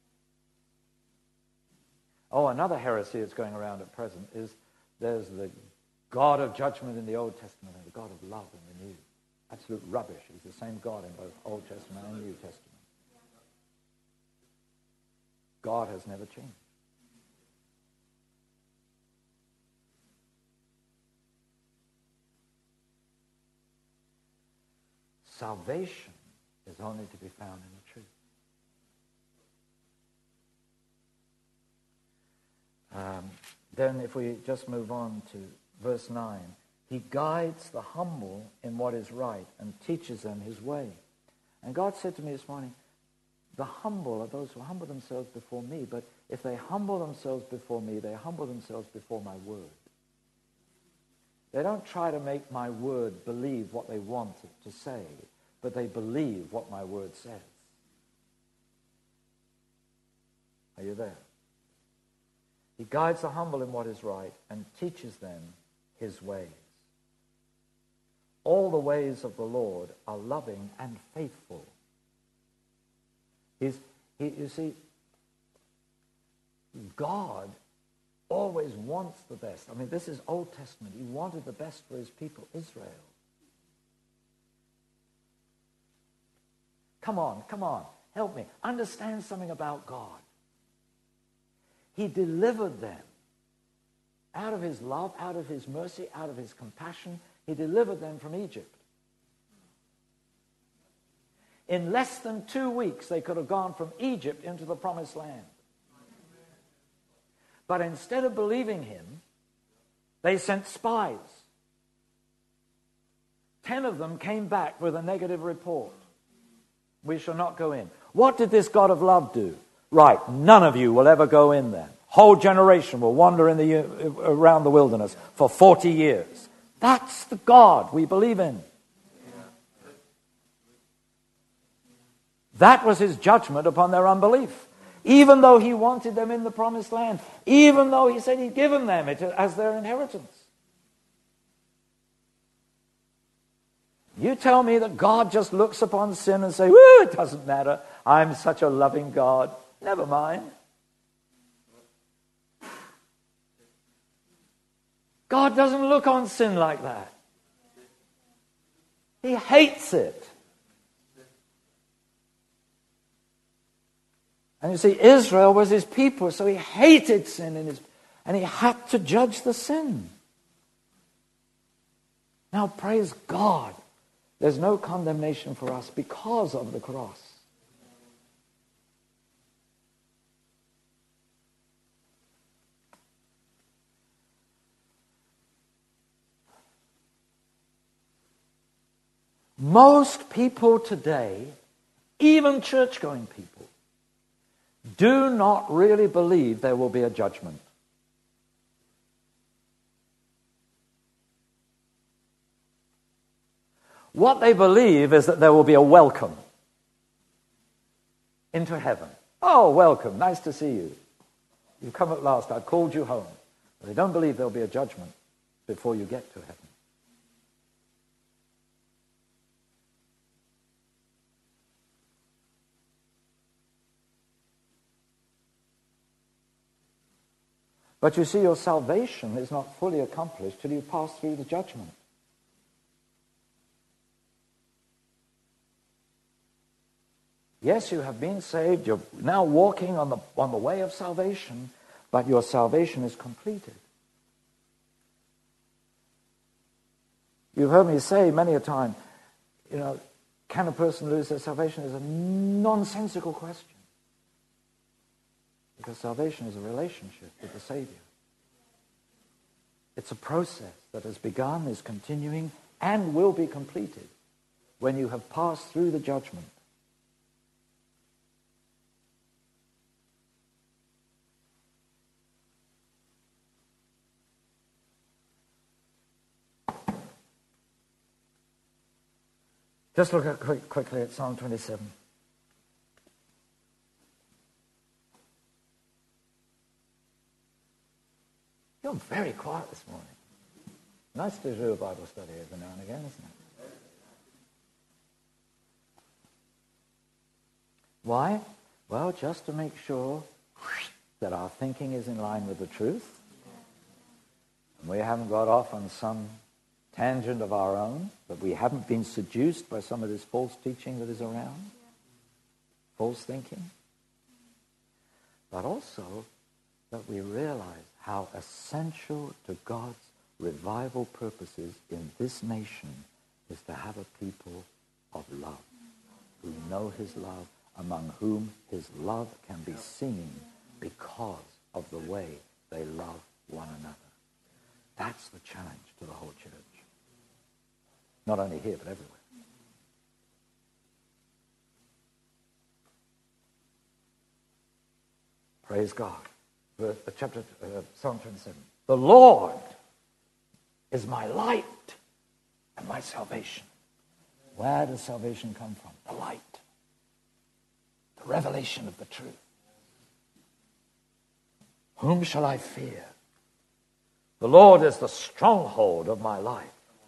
Oh, another heresy that's going around at present is there's the God of judgment in the Old Testament and the God of love in the New. Absolute rubbish. He's the same God in both Old Testament and New Testament. God has never changed. Salvation is only to be found in the truth. Then if we just move on to verse 9, he guides the humble in what is right and teaches them his way. And God said to me this morning, the humble are those who humble themselves before me, but if they humble themselves before me, they humble themselves before my word. They don't try to make my word believe what they want it to say, but they believe what my word says. Are you there? He guides the humble in what is right and teaches them his ways. All the ways of the Lord are loving and faithful. You see, God always wants the best. I mean, this is Old Testament. He wanted the best for his people, Israel. Come on, help me. Understand something about God. He delivered them out of his love, out of his mercy, out of his compassion, he delivered them from Egypt. In less than 2 weeks, they could have gone from Egypt into the promised land. But instead of believing him, they sent spies. 10 of them came back with a negative report. We shall not go in. What did this God of love do? Right, none of you will ever go in there. Whole generation will wander around the wilderness for 40 years. That's the God we believe in. That was his judgment upon their unbelief. Even though he wanted them in the promised land, even though he said he'd given them it as their inheritance. You tell me that God just looks upon sin and says, "Woo, it doesn't matter. I'm such a loving God." Never mind. God doesn't look on sin like that. He hates it. And you see, Israel was his people, so he hated sin and he had to judge the sin. Now, praise God, there's no condemnation for us because of the cross. Most people today, even church-going people, do not really believe there will be a judgment. What they believe is that there will be a welcome into heaven. Oh, welcome, nice to see you. You've come at last, I called you home. But they don't believe there'll be a judgment before you get to heaven. But you see, your salvation is not fully accomplished till you pass through the judgment. Yes, you have been saved. You're now walking on the way of salvation, but your salvation is completed. You've heard me say many a time, can a person lose their salvation? Is a nonsensical question. Because salvation is a relationship with the Savior. It's a process that has begun, is continuing, and will be completed when you have passed through the judgment. Just look quickly at Psalm 27. You're very quiet this morning. Nice to do a Bible study every now and again, isn't it? Why? Well, just to make sure that our thinking is in line with the truth. And we haven't got off on some tangent of our own, that we haven't been seduced by some of this false teaching that is around, false thinking. But also that we realize how essential to God's revival purposes in this nation is to have a people of love, who know his love, among whom his love can be seen because of the way they love one another. That's the challenge to the whole church. Not only here, but everywhere. Praise God. Psalm 27. The Lord is my light and my salvation. Where does salvation come from? The light. The revelation of the truth. Whom shall I fear? The Lord is the stronghold of my life.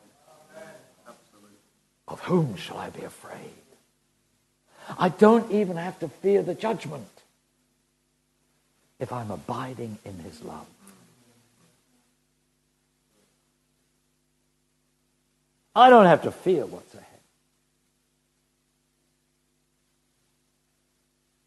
Of whom shall I be afraid? I don't even have to fear the judgment if I'm abiding in his love. I don't have to fear what's ahead.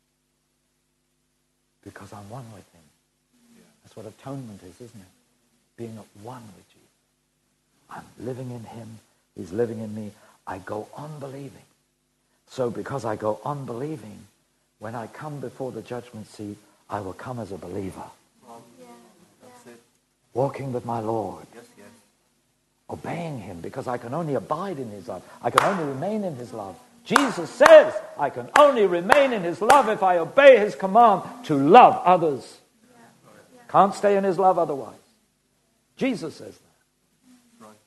Because I'm one with him. That's what atonement is, isn't it? being at one with Jesus. I'm living in him. He's living in me. I go on believing. So because I go on believing, when I come before the judgment seat, I will come as a believer. That's it. Walking with my Lord. Yes, yes. Obeying him, because I can only abide in his love. I can only remain in his love. Jesus says I can only remain in his love if I obey his command to love others. Can't stay in his love otherwise. Jesus says that. Right.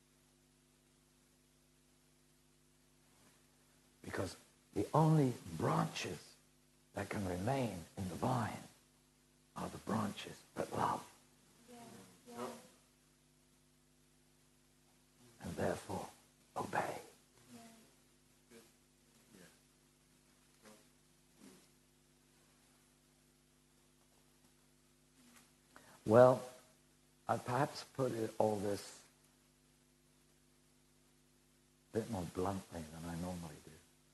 Because the only branches that can remain in the vine are the branches that love. And therefore, obey. Well, I perhaps put all this a bit more bluntly than I normally do.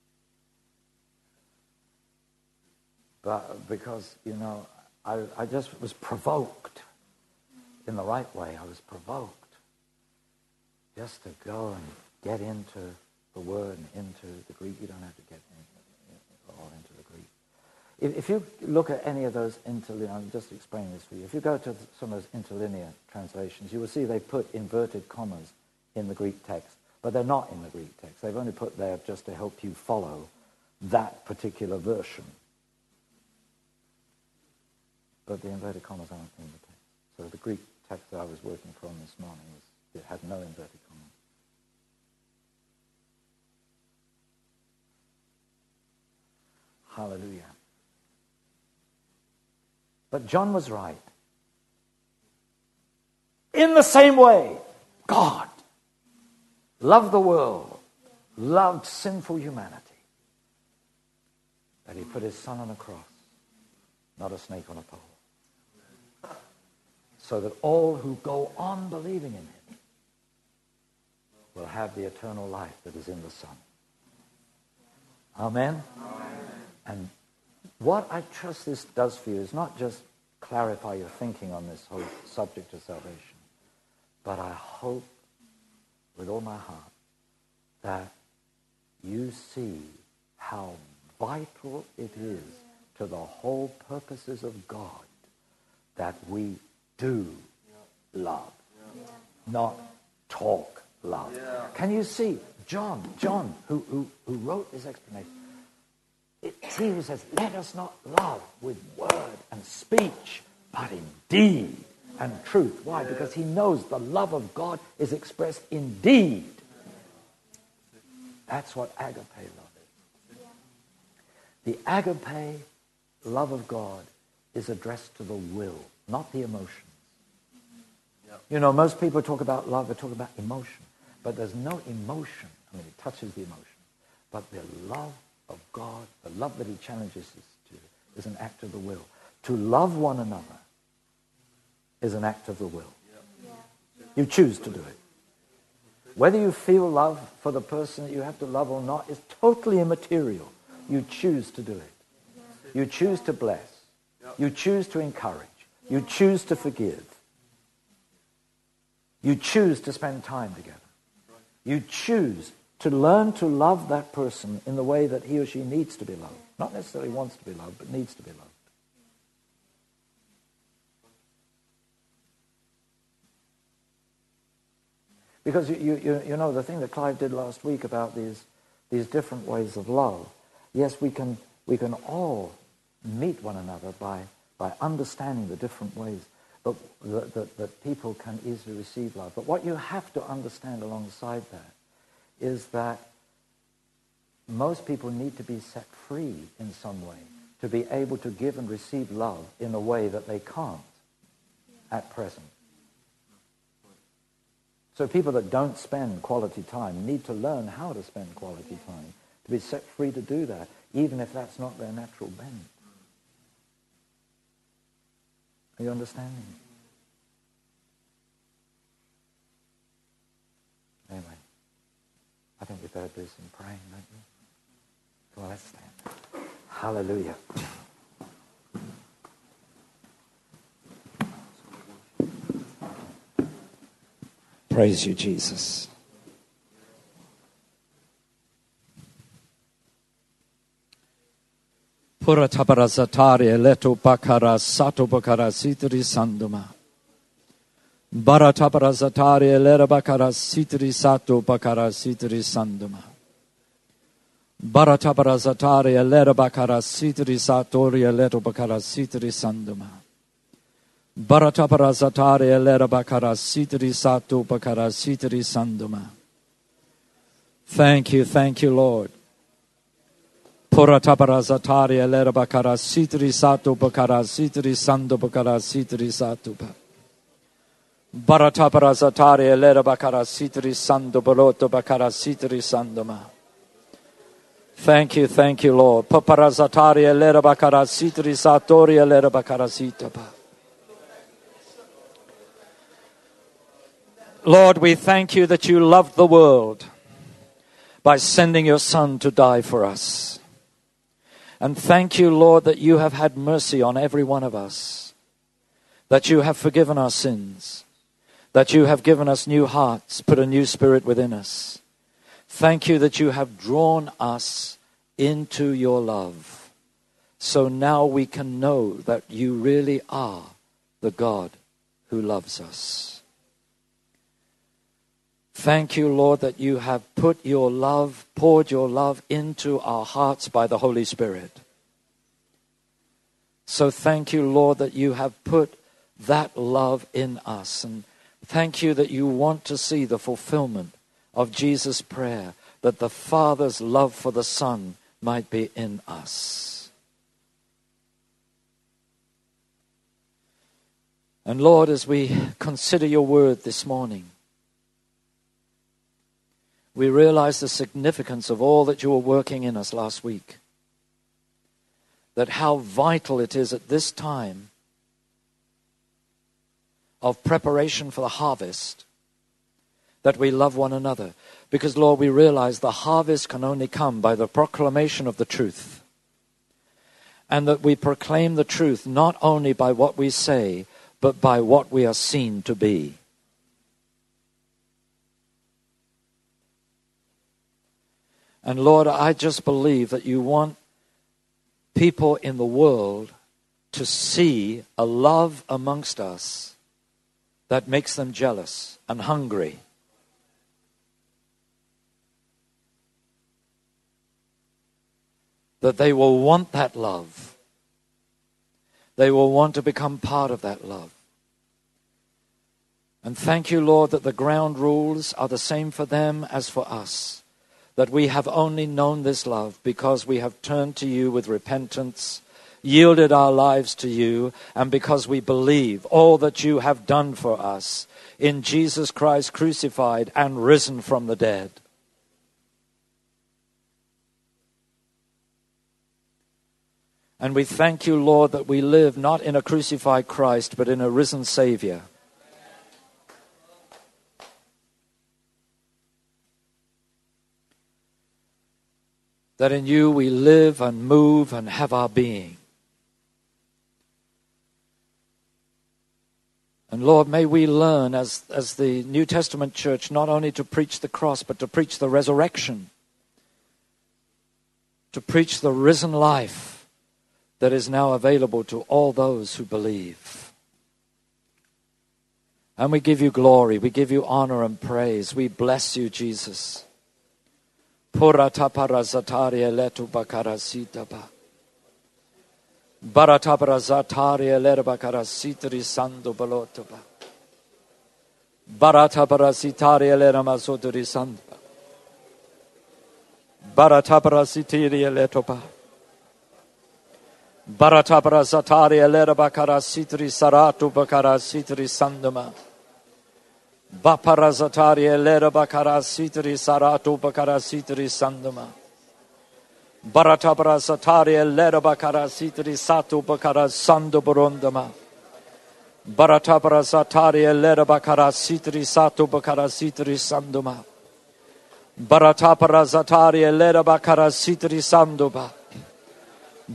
But because, I just was provoked in the right way. I was provoked just to go and get into the Word and into the Greek. You don't have to get all into the Greek. If you look at any of those interlinear, I'm just explaining this for you. If you go to some of those interlinear translations, you will see they put inverted commas in the Greek text, but they're not in the Greek text. They've only put there just to help you follow that particular version. But the inverted commas aren't in the text. So the Greek text that I was working from this morning it had no inverted commas. Hallelujah. But John was right. In the same way, God loved the world, loved sinful humanity, that he put his son on a cross, not a snake on a pole, so that all who go on believing in him will have the eternal life that is in the Son. Amen? Amen. And what I trust this does for you is not just clarify your thinking on this whole subject of salvation, but I hope with all my heart that you see how vital it is to the whole purposes of God that we do love, not talk love. Can you see John, who wrote this explanation? He says, let us not love with word and speech, but in deed and truth. Why? Because he knows the love of God is expressed in deed. That's what agape love is. The agape love of God is addressed to the will, not the emotions. Most people talk about love, they talk about emotion. But there's no emotion. I mean, it touches the emotion. But the love of God, the love that he challenges us to, is an act of the will. To love one another is an act of the will. You choose to do it. Whether you feel love for the person that you have to love or not is totally immaterial. You choose to do it. You choose to bless. You choose to encourage. You choose to forgive. You choose to spend time together. You choose to learn to love that person in the way that he or she needs to be loved. Not necessarily wants to be loved, but needs to be loved. Because you know the thing that Clive did last week about these different ways of love. Yes, we can all meet one another by understanding the different ways that people can easily receive love. But what you have to understand alongside that is that most people need to be set free in some way to be able to give and receive love in a way that they can't at present. So people that don't spend quality time need to learn how to spend quality time, to be set free to do that, even if that's not their natural bent. Are you understanding? Anyway, I think we better do some praying, don't you? Come on, let's stand. Hallelujah. Praise you, Jesus. Pura tabarazatari eleto bakara sato bakara sitri sanduma. Bara tabarazatari elera bakara sitri sato bakara sitri sanduma. Bara tabarazatari elera bakara sitri satori eleto bakara sitri sanduma. Bara tabarazatari elera bakara sitri sato bakara sitri sanduma. Thank you, Lord. Pura tabarazatari elera bakara sitri sato bakara sitri sando bakara sitri sato ba. Bara tabarazatari elera bakara sitri sando baloto bakara sitri sandoma. Thank you, Lord. Paparazatari elera bakara sitri satori elera bakara sita ba. Lord, we thank you that you loved the world by sending your Son to die for us. And thank you, Lord, that you have had mercy on every one of us, that you have forgiven our sins, that you have given us new hearts, put a new spirit within us. Thank you that you have drawn us into your love. So now we can know that you really are the God who loves us. Thank you, Lord, that you have put your love, poured your love into our hearts by the Holy Spirit. So thank you, Lord, that you have put that love in us. And thank you that you want to see the fulfillment of Jesus' prayer, that the Father's love for the Son might be in us. And Lord, as we consider your word this morning, we realize the significance of all that you were working in us last week. That how vital it is at this time of preparation for the harvest that we love one another. Because, Lord, we realize the harvest can only come by the proclamation of the truth. And that we proclaim the truth not only by what we say, but by what we are seen to be. And Lord, I just believe that you want people in the world to see a love amongst us that makes them jealous and hungry. That they will want that love. They will want to become part of that love. And thank you, Lord, that the ground rules are the same for them as for us. That we have only known this love because we have turned to you with repentance, yielded our lives to you, and because we believe all that you have done for us in Jesus Christ crucified and risen from the dead. And we thank you, Lord, that we live not in a crucified Christ, but in a risen Savior. That in you we live and move and have our being. And Lord, may we learn as the New Testament church not only to preach the cross, but to preach the resurrection. To preach the risen life that is now available to all those who believe. And we give you glory, we give you honor and praise. We bless you, Jesus. Purata parazatari eletu bakarasita ba. Barata parazatari elera bakarasitri sando baloto ba. Barata parazitari elera mazodri sando ba. Barata parazitiri eleto ba. Barata parazatari elera bakarasitri saratu bakarasitri sandoma. Baparazatari elera bakarasitri saratu bakarasitri sandoma. Baratabarazatari elera bakarasitri satu bakarasando borondama. Baratabarazatari elera bakarasitri satu bakarasitri sandoma. Baratabarazatari elera bakarasitri sandoba.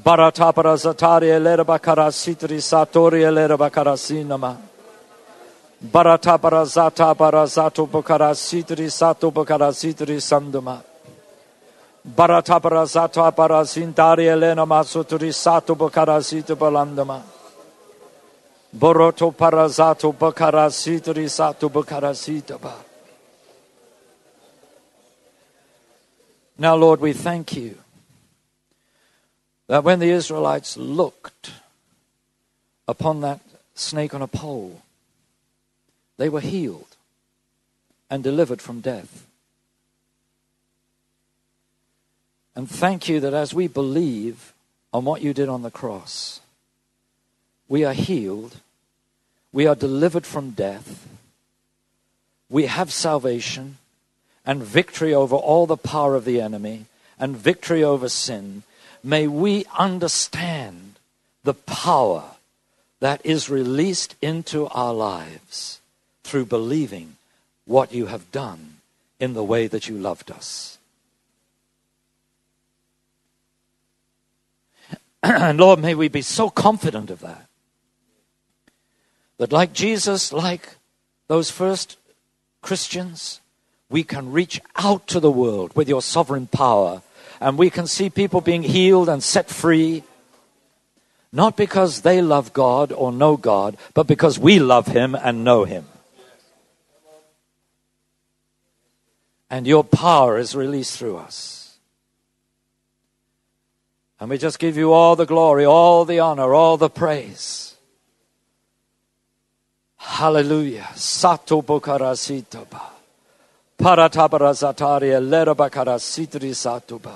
Baratabarazatari elera bakarasitri satori elera bakarasinama. Barata barazata barazato bokarasitri sato bokarasitri sanduma. Barata barazata barazintari elena masutri sato bokarasito balandama. Boroto parazato bokarasitri sato bokarasita ba. Now, Lord, we thank you that when the Israelites looked upon that snake on a pole, they were healed and delivered from death. And thank you that as we believe on what you did on the cross, we are healed, we are delivered from death, we have salvation and victory over all the power of the enemy and victory over sin. May we understand the power that is released into our lives through believing what you have done in the way that you loved us. And Lord, may we be so confident of that, that like Jesus, like those first Christians, we can reach out to the world with your sovereign power, and we can see people being healed and set free, not because they love God or know God, but because we love him and know him. And your power is released through us. And we just give you all the glory, all the honor, all the praise. Hallelujah. Sato bokarasitaba. Paratabarazataria lerabakarasitri satuba.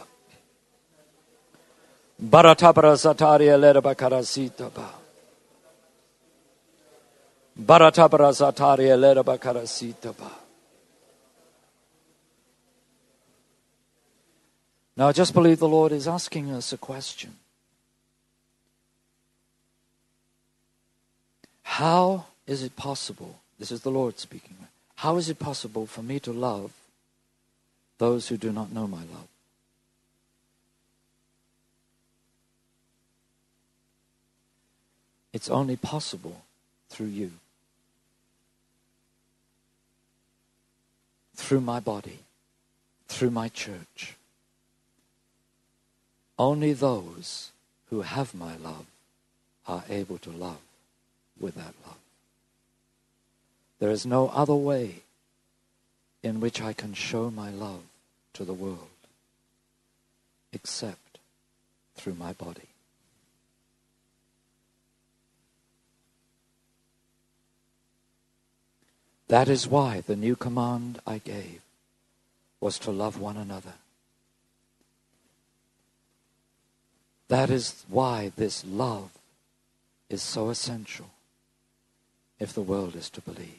Baratabarazataria lerabakarasitaba. Baratabarazataria lerabakarasitaba. Now I just believe the Lord is asking us a question. How is it possible, this is the Lord speaking, how is it possible for me to love those who do not know my love? It's only possible through you. Through my body. Through my church. Only those who have my love are able to love with that love. There is no other way in which I can show my love to the world except through my body. That is why the new command I gave was to love one another. That is why this love is so essential if the world is to believe.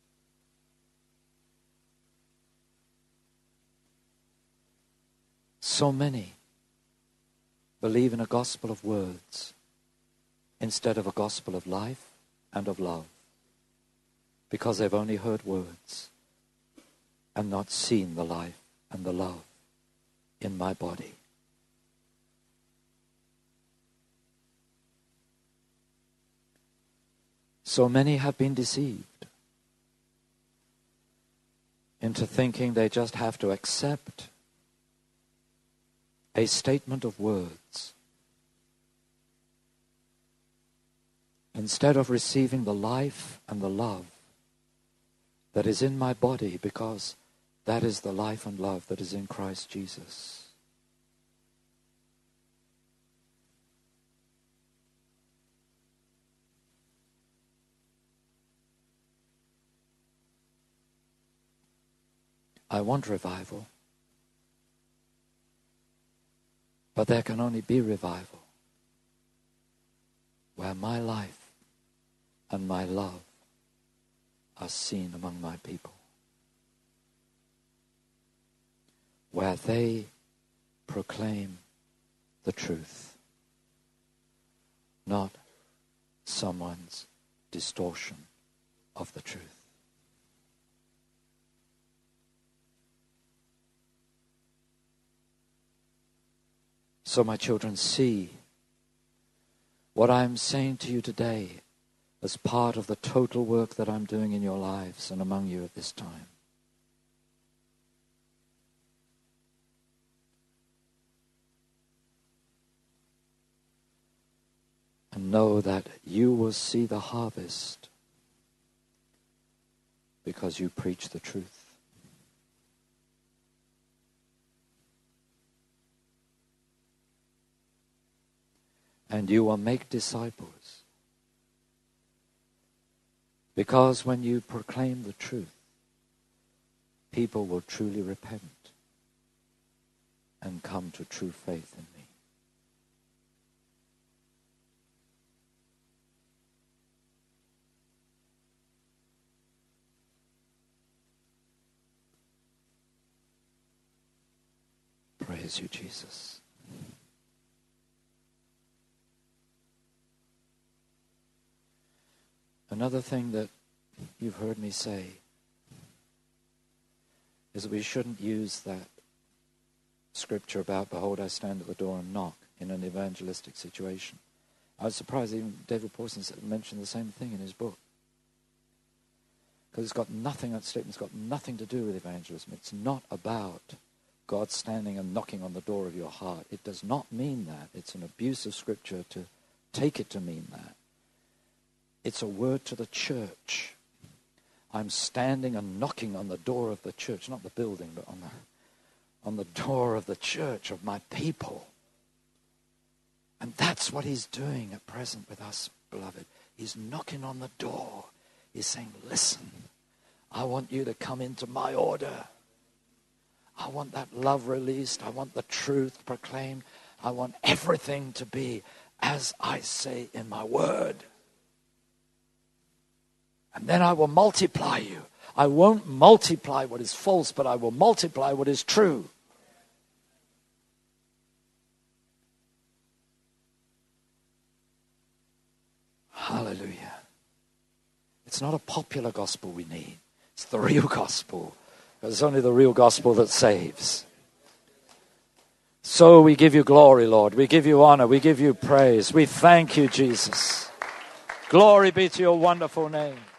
So many believe in a gospel of words instead of a gospel of life and of love, because they've only heard words and not seen the life and the love in my body. So many have been deceived into thinking they just have to accept a statement of words instead of receiving the life and the love that is in my body, because that is the life and love that is in Christ Jesus. I want revival, but there can only be revival where my life and my love are seen among my people, where they proclaim the truth, not someone's distortion of the truth. So my children, see what I'm saying to you today as part of the total work that I'm doing in your lives and among you at this time. And know that you will see the harvest because you preach the truth. And you will make disciples. Because when you proclaim the truth, people will truly repent and come to true faith in me. Praise you, Jesus. Another thing that you've heard me say is that we shouldn't use that scripture about, behold, I stand at the door and knock in an evangelistic situation. I was surprised even David Pawson mentioned the same thing in his book. Because that statement's got nothing to do with evangelism. It's not about God standing and knocking on the door of your heart. It does not mean that. It's an abuse of scripture to take it to mean that. It's a word to the church. I'm standing and knocking on the door of the church, not the building, but on the door of the church, of my people. And that's what he's doing at present with us, beloved. He's knocking on the door. He's saying, listen, I want you to come into my order. I want that love released. I want the truth proclaimed. I want everything to be as I say in my word. And then I will multiply you. I won't multiply what is false, but I will multiply what is true. Hallelujah. It's not a popular gospel we need. It's the real gospel. It's only the real gospel that saves. So we give you glory, Lord. We give you honor. We give you praise. We thank you, Jesus. Glory be to your wonderful name.